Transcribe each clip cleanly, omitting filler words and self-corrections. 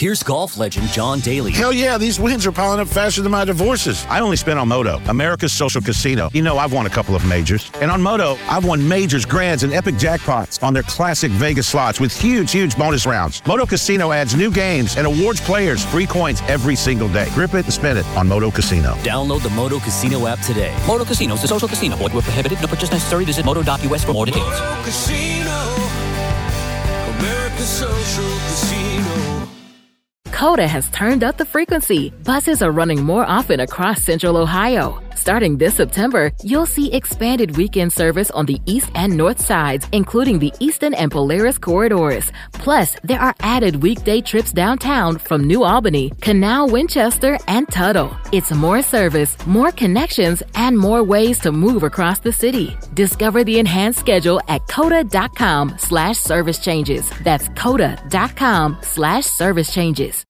Here's golf legend John Daly. Hell yeah, these wins are piling up faster than my divorces. I only spent on Moto, America's social casino. You know, I've won a couple of majors. And on Moto, I've won majors, grands, and epic jackpots on their classic Vegas slots with huge bonus rounds. Moto Casino adds new games and awards players free coins every single day. Grip it and spin it on Moto Casino. Download the Moto Casino app today. Moto Casino is a social casino. Void where prohibited. No purchase necessary. Visit moto.us for more details. Moto Casino, America's social casino. Coda has turned up the frequency. Buses are running more often across Central Ohio. Starting this September, you'll see expanded weekend service on the east and north sides, including the Eastern and Polaris corridors. Plus, there are added weekday trips downtown from New Albany, Canal, Winchester, and Tuttle. It's more service, more connections, and more ways to move across the city. Discover the enhanced schedule at coda.com/service changes. That's coda.com/service changes.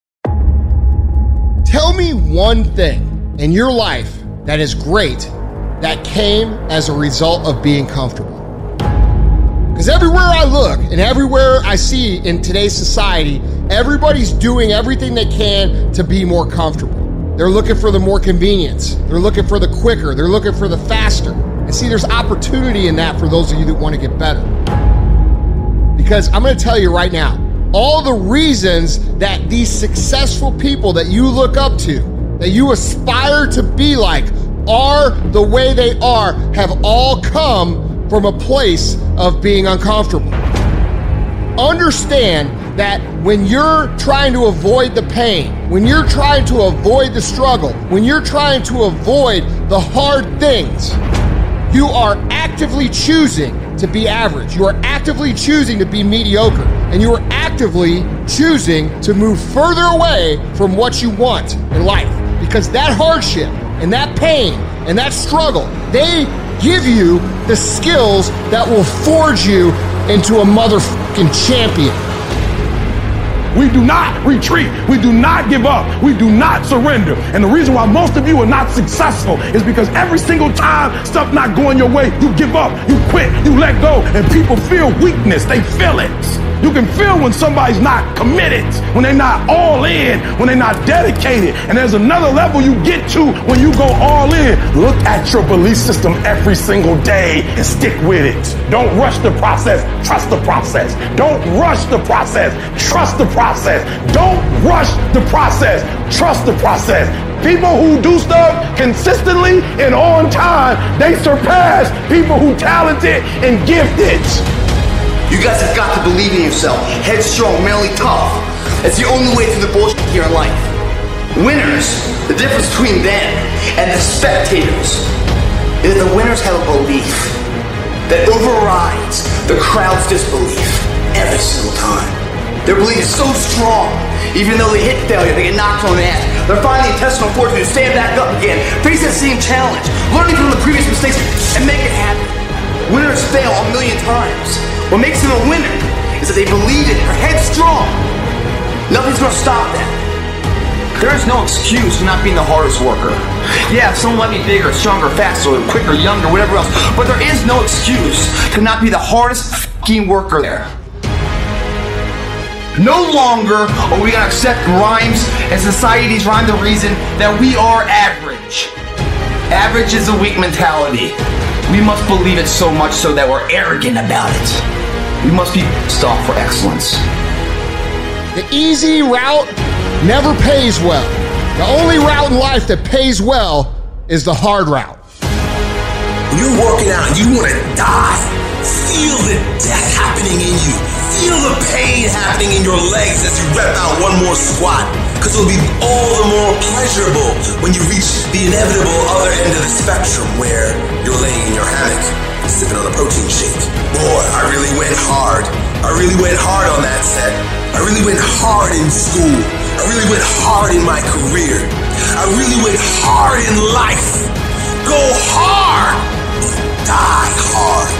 Tell me one thing in your life that is great that came as a result of being comfortable. Because everywhere I look and everywhere I see in today's society, everybody's doing everything they can to be more comfortable. They're looking for the more convenience. They're looking for the quicker. They're looking for the faster. And see, there's opportunity in that for those of you that want to get better. Because I'm going to tell you right now, all the reasons that these successful people that you look up to, that you aspire to be like, are the way they are, have all come from a place of being uncomfortable. Understand that when you're trying to avoid the pain, when you're trying to avoid the struggle, when you're trying to avoid the hard things, you are actively choosing to be average. You are actively choosing to be mediocre. And you are actively choosing to move further away from what you want in life. Because that hardship and that pain and that struggle, they give you the skills that will forge you into a motherfucking champion. We do not retreat. We do not give up. We do not surrender. And the reason why most of you are not successful is because every single time stuff not going your way, you give up, you quit, you let go, and people feel weakness. They feel it. You can feel when somebody's not committed, when they're not all in, when they're not dedicated. And there's another level you get to when you go all in. Look at your belief system every single day and stick with it. Don't rush the process. Trust the process. Don't rush the process. Trust the process. Don't rush the process. Trust the process. People who do stuff consistently and on time, they surpass people who talented and gifted. You guys have got to believe in yourself. Headstrong, mentally tough. That's the only way through the bullshit here in life. Winners, the difference between them and the spectators is that the winners have a belief that overrides the crowd's disbelief every single time. Their belief is so strong, even though they hit failure, they get knocked on the ass. They're finding the intestinal fortitude to stand back up again, face that same challenge, learning from the previous mistakes, and make it happen. Winners fail a million times. What makes them a winner is that they believe it, they're headstrong. Nothing's gonna stop them. There is no excuse for not being the hardest worker. Yeah, someone might be bigger, stronger, faster, quicker, younger, whatever else, but there is no excuse to not be the hardest f***ing worker there. No longer are we gonna accept rhymes and society's rhyme the reason that we are average. Average is a weak mentality. We must believe it so much so that we're arrogant about it. We must be pissed off for excellence. The easy route never pays well. The only route in life that pays well is the hard route. When you're working out, you want to die. Feel the death happening in you. Feel the pain happening in your legs as you rep out one more squat. Because it'll be all the more pleasurable when you reach the inevitable other end of the spectrum where you're laying in your hammock, sipping on a protein shake. Boy, I really went hard. I really went hard on that set. I really went hard in school. I really went hard in my career. I really went hard in life. Go hard. Die hard.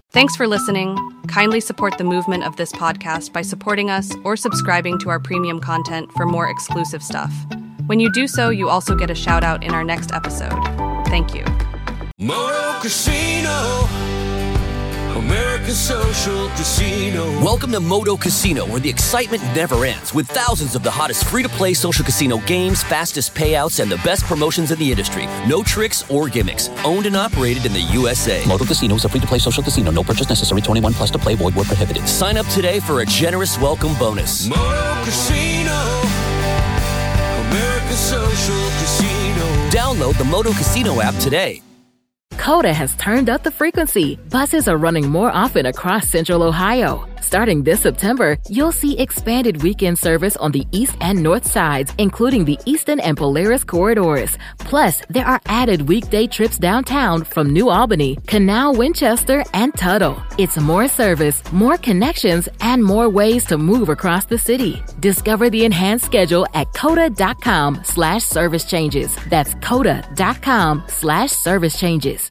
Thanks for listening. Kindly support the movement of this podcast by supporting us or subscribing to our premium content for more exclusive stuff. When you do so, you also get a shout out in our next episode. Thank you. Moto Casino, America's social casino. Welcome to Moto Casino, where the excitement never ends, with thousands of the hottest free-to-play social casino games, fastest payouts, and the best promotions in the industry. No tricks or gimmicks. Owned and operated in the USA. Moto Casino is a free-to-play social casino. No purchase necessary. 21 plus to play. Void where prohibited. Sign up today for a generous welcome bonus. Moto Casino, America's social casino. Download the Moto Casino app today. Coda has turned up the frequency. Buses are running more often across Central Ohio. Starting this September, you'll see expanded weekend service on the east and north sides, including the Easton and Polaris corridors. Plus, there are added weekday trips downtown from New Albany, Canal, Winchester, and Tuttle. It's more service, more connections, and more ways to move across the city. Discover the enhanced schedule at coda.com/service changes. That's coda.com/service changes.